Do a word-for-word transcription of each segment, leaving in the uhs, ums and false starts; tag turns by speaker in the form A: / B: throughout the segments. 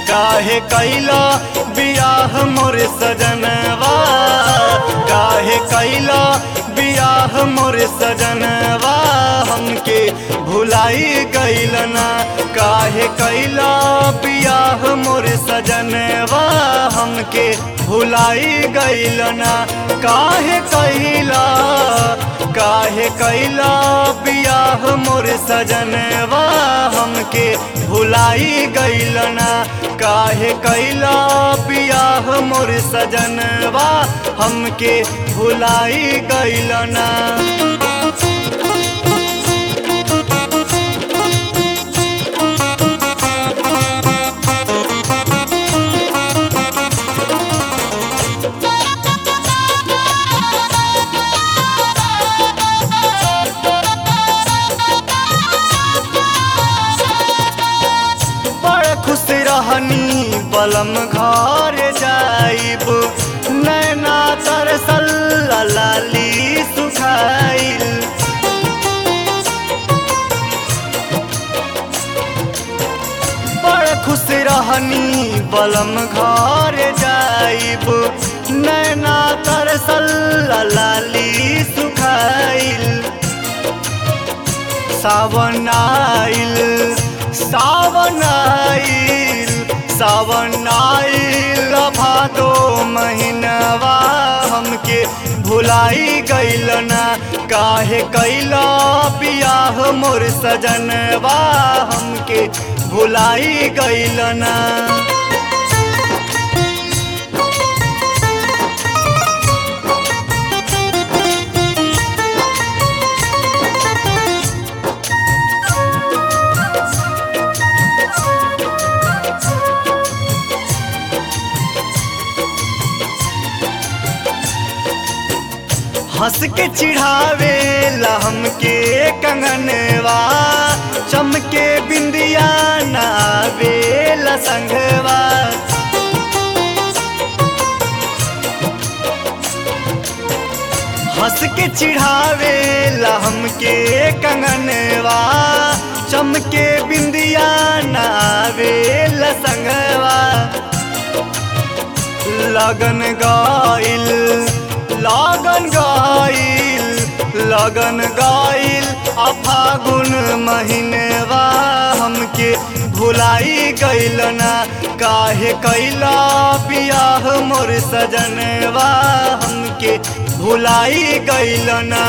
A: काहे कैला बियाह मोर सजनवा, काहे कैला बियाह मोर सजनवा, हमके भुलाई गइलना। काहे कैला बियाह मोर सजनवा, हमके भुलाई गइलना। काहे कैला काहे कैला बियाह मोर सजनवा, हमके भुलाई गइलना। काहे कैला बियाह मोर सजनवा, हमके भुलाई गइलना। रहनी बलम घर जाइब, नैना तरसल लाली सुखाइल। बड़ खुश रहनी बलम घर जाइब, नैना तरसल लाली सुखाइल। सावन आइल सावन आइल सावन आइल भादो महीनवा, हमके भुलाई गइलना। काहे कैला बियाह मोर सजनवा, हमके भुलाई गइलना। हंस के चिढ़ावे ला हमके कंगनवा, चमके बिंदिया नावे ला संगवा। हंस के चिढ़ावे ला हमके कंगनवा, चमके बिंदिया नावे ला संगवा। लगन गाइल लगन गाइल लगन गाइल आ फागुन महीनवा, हमके भुलाई गइलना। काहे कैला बियाह मोर सजनवा, हमके भुलाई गइलना।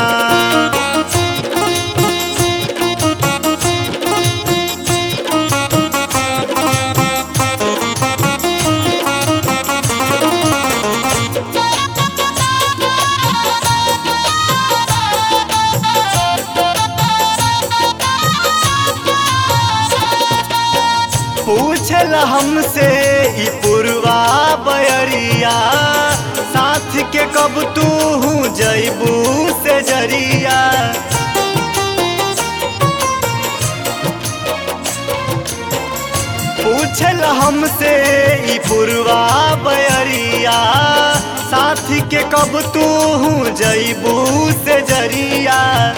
A: पूछल हमसे ई पुरवा बयरिया, साथ के कब तू जइबू से जरिया। पूछल हमसे ई पुरवा बयरिया, साथ के कब तू जइबू से जरिया।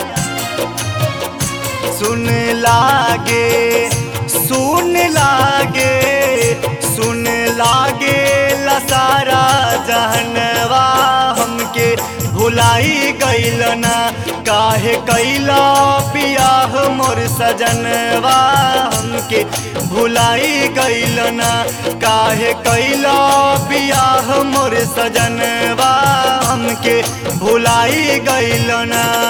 A: सुन लागे सुन लागे सुन लागे ला सारा जहनवा, हमके भुलाई गइलना। काहे कैला बियाह मोर सजनवा, हमके भुलाई गइलना। काहे कैला बियाह मोर सजनवा, हमके भुलाई गइलना।